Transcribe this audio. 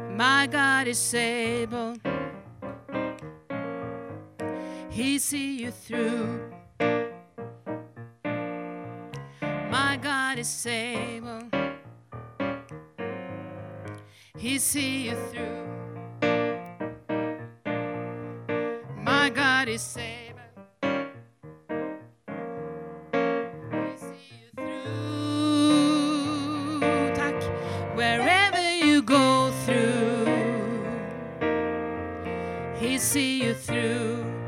My God is able. He see you through. My God is able. He see you through. My God is able. He see you through. Tack. Wherever you go through, He see you through.